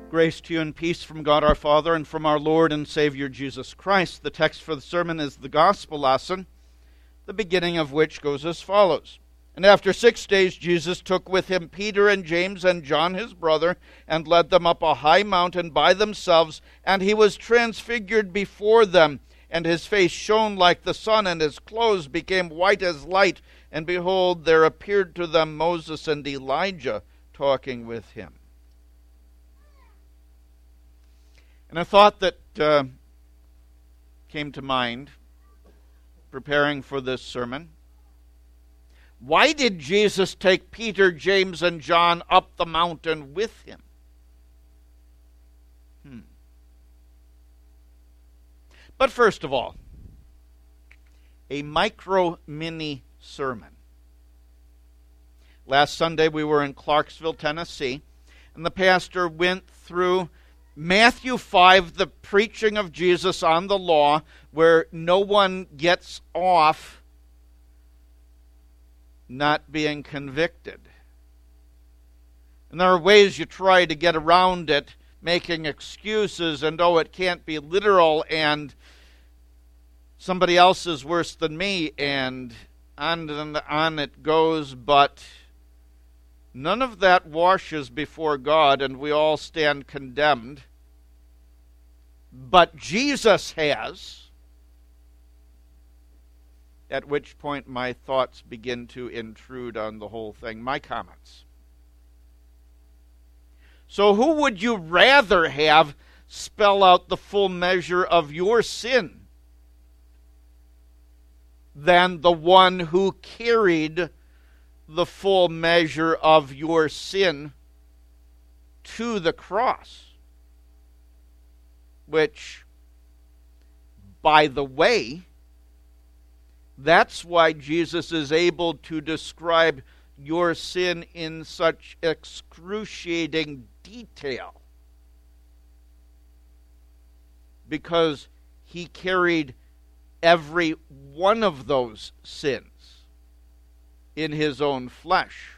Grace to you and peace from God our Father and from our Lord and Savior Jesus Christ. The text for the sermon is the gospel lesson, the beginning of which goes as follows. And after 6 days Jesus took with him Peter and James and John his brother, and led them up a high mountain by themselves, and he was transfigured before them, and his face shone like the sun, and his clothes became white as light. And behold, there appeared to them Moses and Elijah talking with him. And a thought that came to mind preparing for this sermon: why did Jesus take Peter, James, and John up the mountain with him? But first of all, a mini sermon. Last Sunday we were in Clarksville, Tennessee, and the pastor went through Matthew 5, the preaching of Jesus on the law, where no one gets off not being convicted. And there are ways you try to get around it, making excuses, and it can't be literal, and somebody else is worse than me, and on it goes, but none of that washes before God, and we all stand condemned. But Jesus has. At which point my thoughts begin to intrude on the whole thing, my comments. So who would you rather have spell out the full measure of your sin than the one who carried the full measure of your sin to the cross? Which, by the way, that's why Jesus is able to describe your sin in such excruciating detail. Because he carried every one of those sins in his own flesh.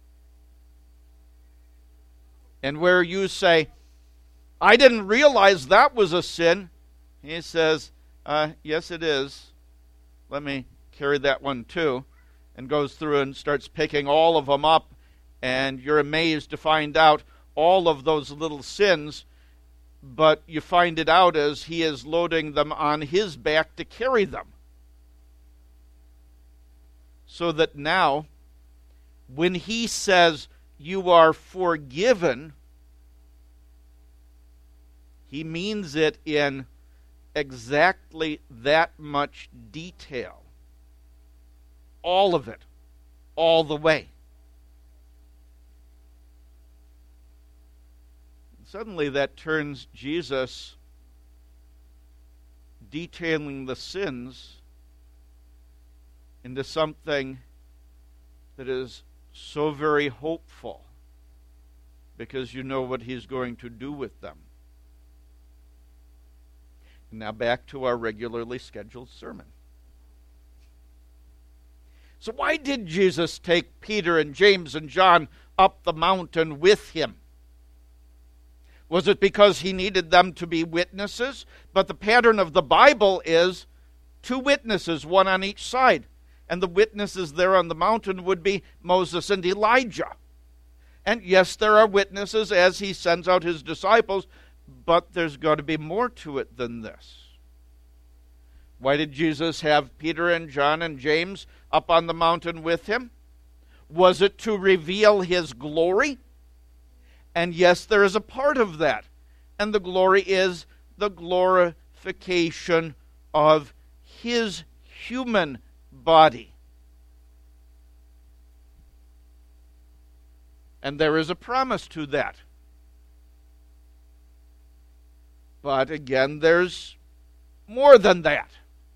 And where you say, I didn't realize that was a sin, he says, yes it is. Let me carry that one too. And goes through and starts picking all of them up, and you're amazed to find out all of those little sins, but you find it out as he is loading them on his back to carry them. So that now, when he says you are forgiven, he means it in exactly that much detail. All of it. All the way. Suddenly that turns Jesus detailing the sins into something that is so very hopeful, because you know what he's going to do with them. Now back to our regularly scheduled sermon. So why did Jesus take Peter and James and John up the mountain with him? Was it because he needed them to be witnesses? But the pattern of the Bible is 2 witnesses, one on each side. And the witnesses there on the mountain would be Moses and Elijah. And yes, there are witnesses as he sends out his disciples, but there's got to be more to it than this. Why did Jesus have Peter and John and James up on the mountain with him? Was it to reveal his glory? And yes, there is a part of that. And the glory is the glorification of his human body. And there is a promise to that. But again, there's more than that.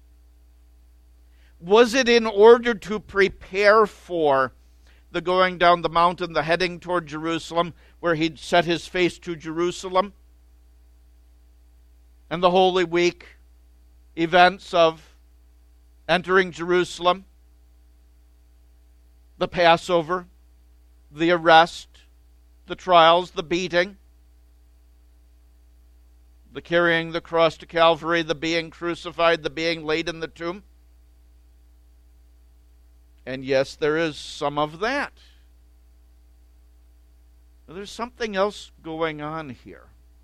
Was it in order to prepare for the going down the mountain, the heading toward Jerusalem, where he'd set his face to Jerusalem? And the Holy Week events of entering Jerusalem, the Passover, the arrest, the trials, the beating. The carrying the cross to Calvary, the being crucified, the being laid in the tomb. And yes, there is some of that. But there's something else going on here.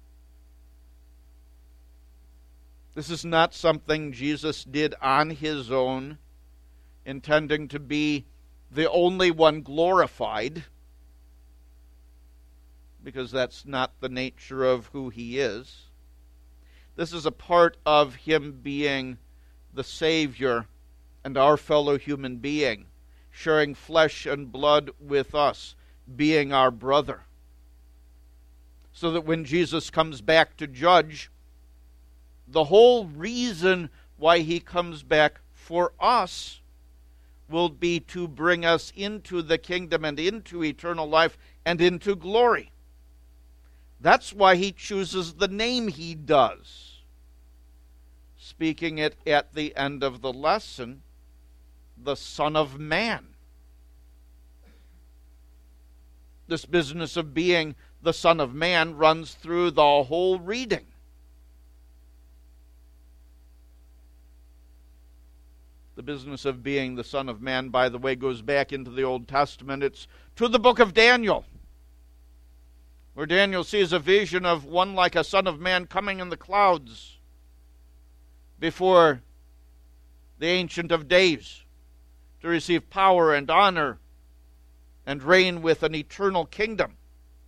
This is not something Jesus did on his own, intending to be the only one glorified, because that's not the nature of who he is. This is a part of him being the Savior and our fellow human being, sharing flesh and blood with us, being our brother. So that when Jesus comes back to judge, the whole reason why he comes back for us will be to bring us into the kingdom and into eternal life and into glory. That's why he chooses the name he does. Speaking it at the end of the lesson, the Son of Man. This business of being the Son of Man runs through the whole reading. The business of being the Son of Man, by the way, goes back into the Old Testament. It's to the book of Daniel, where Daniel sees a vision of one like a Son of Man coming in the clouds before the Ancient of Days to receive power and honor and reign with an eternal kingdom.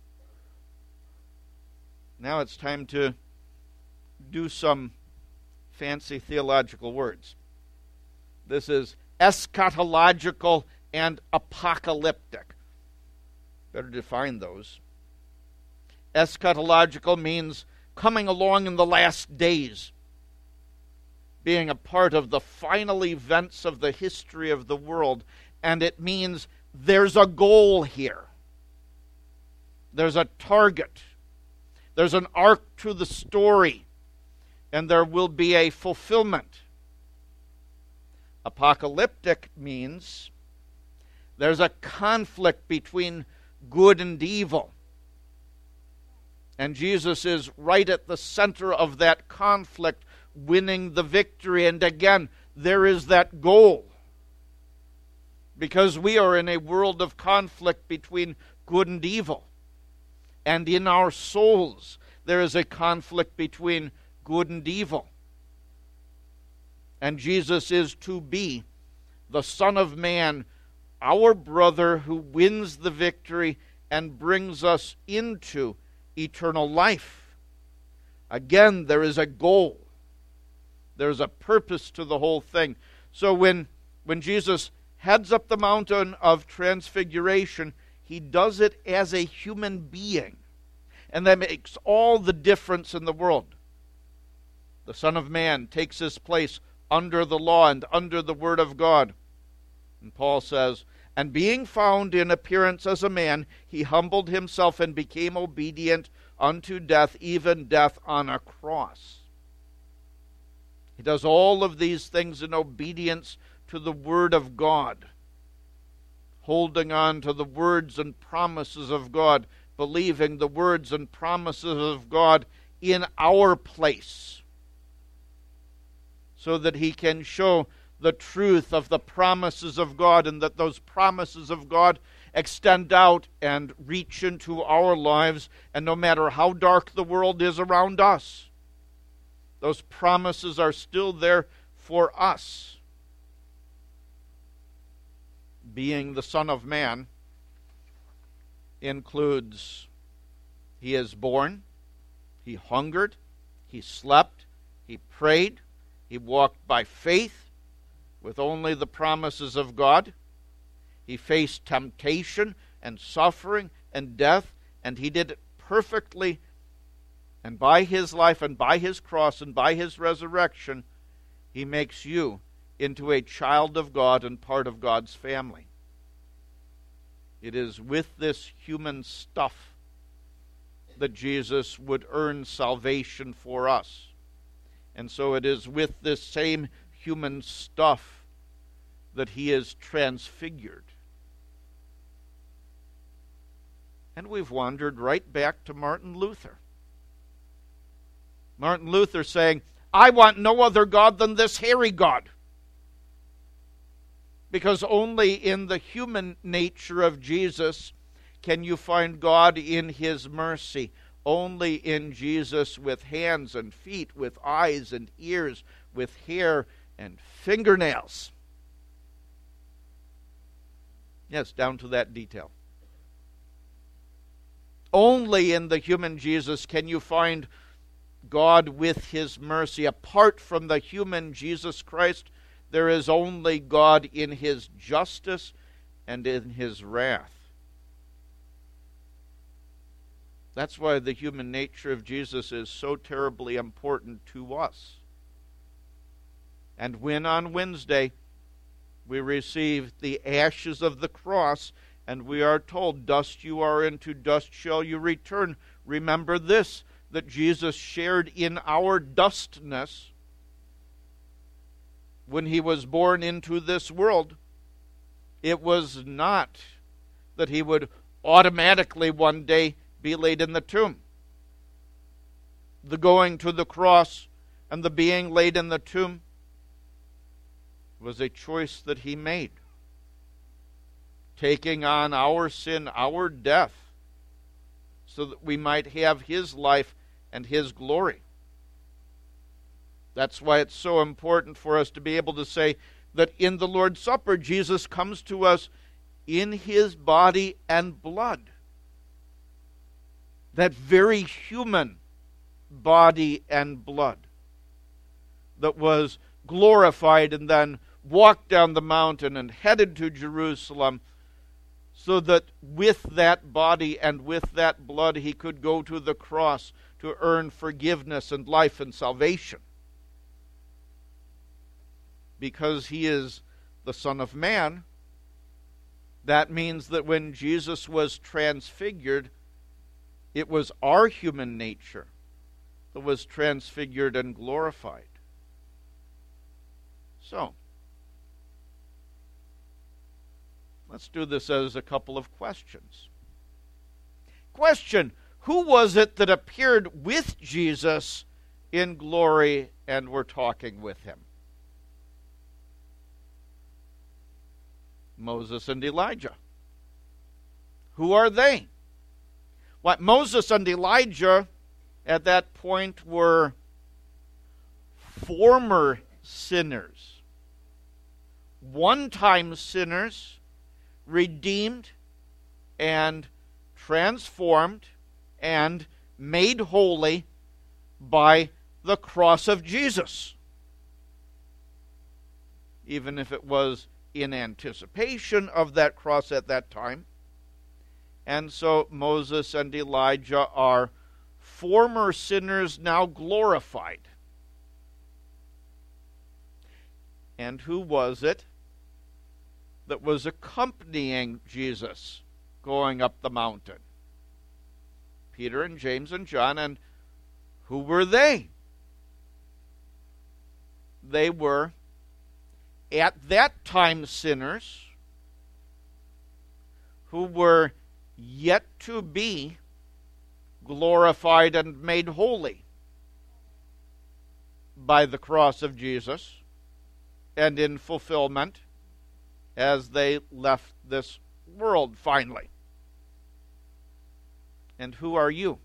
Now it's time to do some fancy theological words. This is eschatological and apocalyptic. Better define those. Eschatological means coming along in the last days, being a part of the final events of the history of the world. And it means there's a goal here. There's a target. There's an arc to the story. And there will be a fulfillment. Apocalyptic means there's a conflict between good and evil. And Jesus is right at the center of that conflict, winning the victory. And again, there is that goal. Because we are in a world of conflict between good and evil. And in our souls, there is a conflict between good and evil. And Jesus is to be the Son of Man, our brother who wins the victory and brings us into eternal life. Again, there is a goal. There's a purpose to the whole thing. So when Jesus heads up the mountain of transfiguration, he does it as a human being. And that makes all the difference in the world. The Son of Man takes his place under the law and under the Word of God. And Paul says, and being found in appearance as a man, he humbled himself and became obedient unto death, even death on a cross. He does all of these things in obedience to the Word of God, holding on to the words and promises of God, believing the words and promises of God in our place, so that he can show the truth of the promises of God, and that those promises of God extend out and reach into our lives, and no matter how dark the world is around us, those promises are still there for us. Being the Son of Man includes he is born, he hungered, he slept, he prayed, he walked by faith with only the promises of God. He faced temptation and suffering and death, and he did it perfectly. And by his life and by his cross and by his resurrection, he makes you into a child of God and part of God's family. It is with this human stuff that Jesus would earn salvation for us. And so it is with this same human stuff that he is transfigured. And we've wandered right back to Martin Luther. Martin Luther saying, I want no other God than this hairy God. Because only in the human nature of Jesus can you find God in his mercy. Only in Jesus with hands and feet, with eyes and ears, with hair and fingernails. Yes, down to that detail. Only in the human Jesus can you find God with his mercy. Apart from the human Jesus Christ, there is only God in his justice and in his wrath. That's why the human nature of Jesus is so terribly important to us. And when on Wednesday we receive the ashes of the cross, and we are told, dust you are, and to dust shall you return. Remember this, that Jesus shared in our dustness when he was born into this world. It was not that he would automatically one day be laid in the tomb. The going to the cross and the being laid in the tomb was a choice that he made, taking on our sin, our death, so that we might have his life and his glory. That's why it's so important for us to be able to say that in the Lord's Supper, Jesus comes to us in his body and blood. That very human body and blood that was glorified and then walked down the mountain and headed to Jerusalem, so that with that body and with that blood he could go to the cross to earn forgiveness and life and salvation. Because he is the Son of Man, that means that when Jesus was transfigured, it was our human nature that was transfigured and glorified. So, let's do this as a couple of questions. Question: who was it that appeared with Jesus in glory and were talking with him? Moses and Elijah. Who are they? What Moses and Elijah at that point were former sinners, one-time sinners, redeemed and transformed and made holy by the cross of Jesus. Even if it was in anticipation of that cross at that time. And so Moses and Elijah are former sinners now glorified. And who was it that was accompanying Jesus going up the mountain? Peter and James and John. And who were they? They were at that time sinners who were yet to be glorified and made holy by the cross of Jesus and in fulfillment as they left this world finally. And who are you?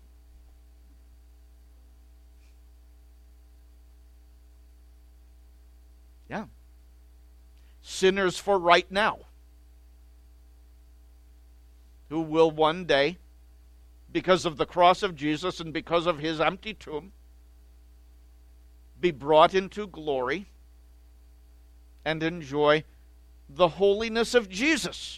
Yeah. Sinners for right now, who will one day, because of the cross of Jesus and because of his empty tomb, be brought into glory and enjoy the holiness of Jesus,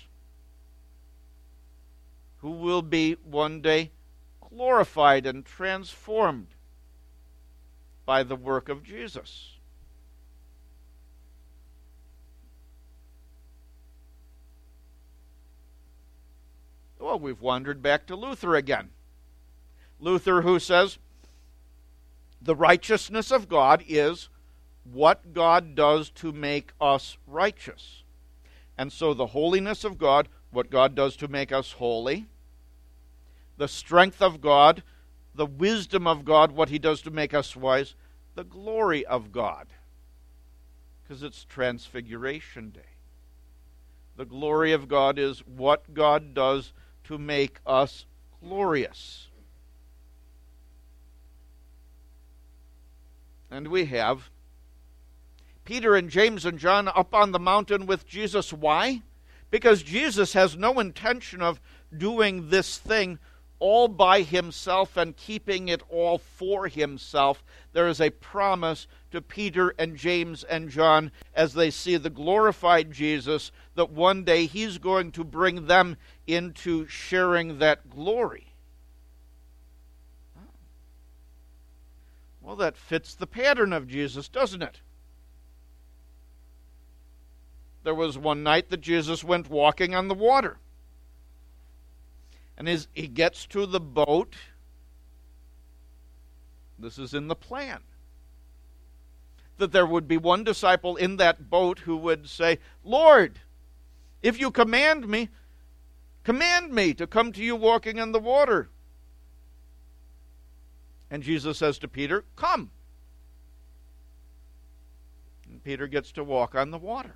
who will be one day glorified and transformed by the work of Jesus. Well, we've wandered back to Luther again. Luther, who says the righteousness of God is what God does to make us righteous. And so the holiness of God, what God does to make us holy. The strength of God, the wisdom of God, what he does to make us wise, the glory of God. Because it's Transfiguration Day. The glory of God is what God does to make us glorious. And we have Peter and James and John up on the mountain with Jesus. Why? Because Jesus has no intention of doing this thing all by himself and keeping it all for himself. There is a promise to Peter and James and John as they see the glorified Jesus that one day he's going to bring them into sharing that glory. Well, that fits the pattern of Jesus, doesn't it? There was one night that Jesus went walking on the water. And as he gets to the boat, this is in the plan, that there would be one disciple in that boat who would say, Lord, if you command me to come to you walking on the water. And Jesus says to Peter, come. And Peter gets to walk on the water.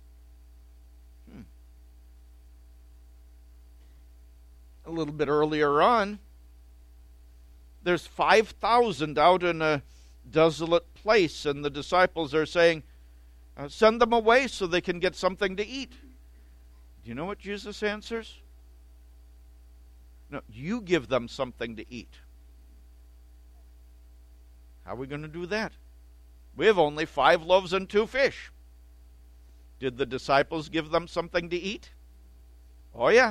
A little bit earlier on, there's 5,000 out in a desolate place, and the disciples are saying, send them away so they can get something to eat. Do you know what Jesus answers? No, you give them something to eat. How are we going to do that? We have only 5 loaves and 2 fish. Did the disciples give them something to eat? Oh, yeah.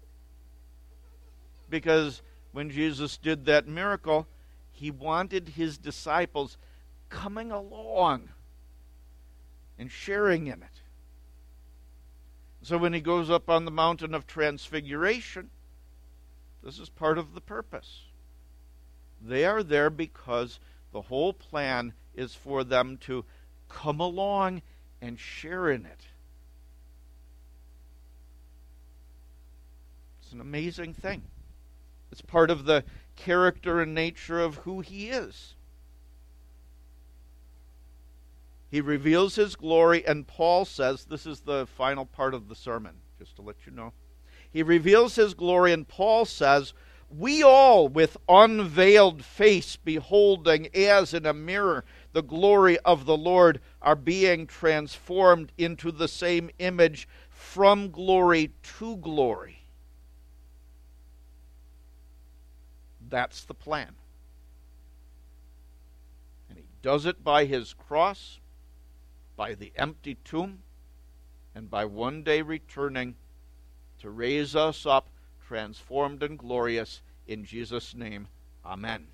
Because when Jesus did that miracle, he wanted his disciples coming along and sharing in it. So when he goes up on the mountain of Transfiguration, this is part of the purpose. They are there because the whole plan is for them to come along and share in it. It's an amazing thing. It's part of the character and nature of who he is. He reveals his glory, and Paul says, this is the final part of the sermon, just to let you know. He reveals his glory, and Paul says, we all with unveiled face beholding as in a mirror the glory of the Lord are being transformed into the same image from glory to glory. That's the plan. And he does it by his cross, by the empty tomb, and by one day returning to raise us up, transformed and glorious. In Jesus' name, amen.